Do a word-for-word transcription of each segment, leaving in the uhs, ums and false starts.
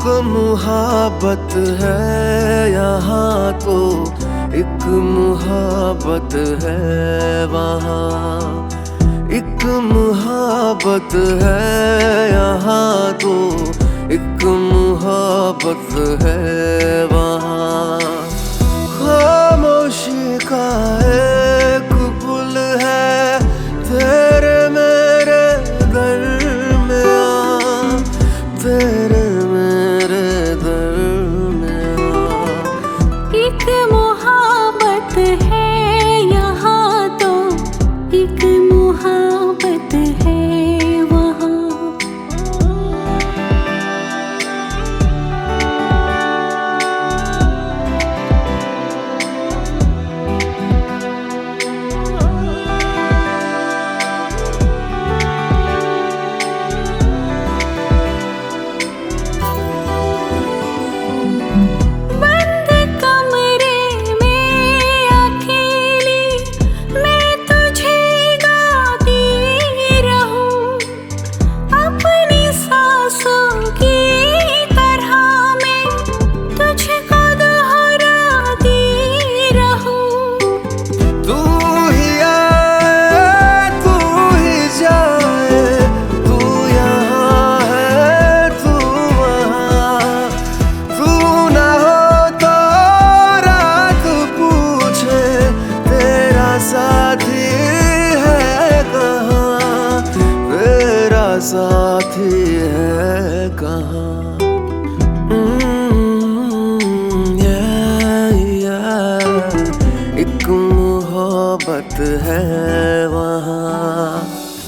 मुहाबत है यहाँ तो, एक मुहाबत है वहाँ। एक मुहाबत है यहाँ तो, एक मुहाबत है वहाँ। खामोशी का एक पुल है तेरे मेरे दरमियाँ, तेरे मेरे दरमियाँ। एक मुहाबत है यहाँ तो, एक मुहाबत है वहाँ। साथी है कहाँ? mm, yeah, yeah। एक मोहब्बत है वहाँ।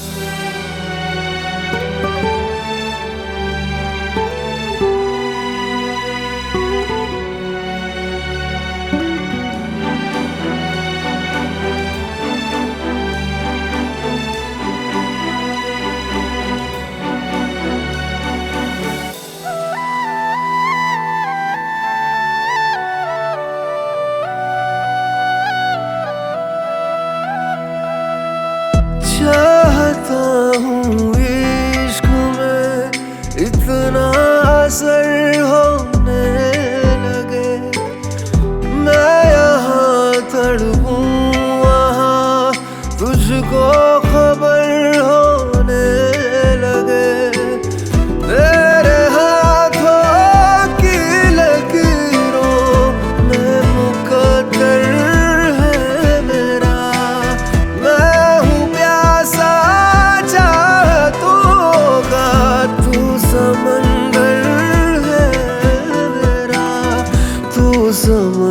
चाहता हूँ इश्क में इतना असर होने लगे, मैं यहाँ तड़पूं वहाँ तुझको खबर होने लगे। तेरे हाथों की लकीरों में मुकद्दर है मेरा, मैं हूँ प्यासा चाहतों का, तू समंदर है मेरा, तू समंदर